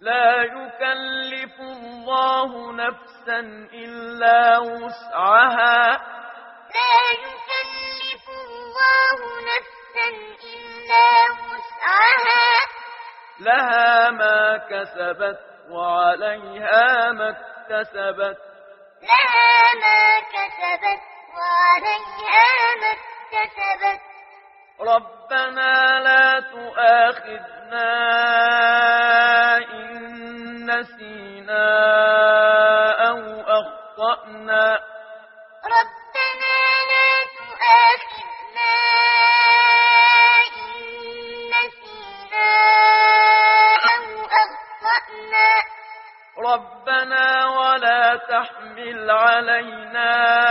لا يكلف الله نفسا إلا وسعها لا يكلف الله نفسا إلا وسعها لها ما كسبت وعليها ما اكتسبت لها ما كسبت وعليها ما اكتسبت ربنا لا تؤاخذنا إن نسينا أو أخطأنا ربنا لا تؤاخذنا إن نسينا أو أخطأنا ربنا ولا تحمل علينا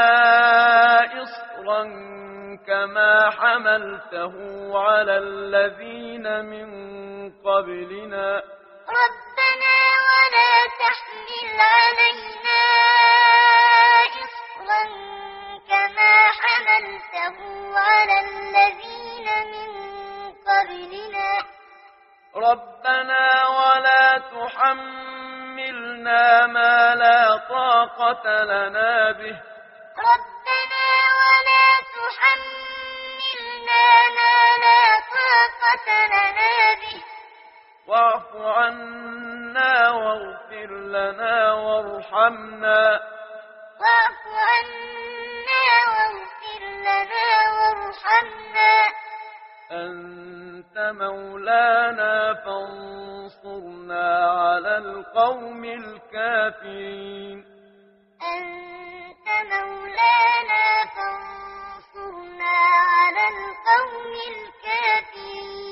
إصرا كما حملته على الذين من قبلنا ربنا ولا تحمل علينا إصرا كما حملته على الذين من قبلنا ربنا ولا تحملنا ما لا طاقة لنا به ربنا ولا تحملنا ما لا طاقة لنا به واعف عنا واغفر لنا وارحمنا واعف عنا واغفر لنا وارحمنا أنت مولانا فانصرنا على القوم الكافرين أنت مولانا فانصرنا على القوم الكافرين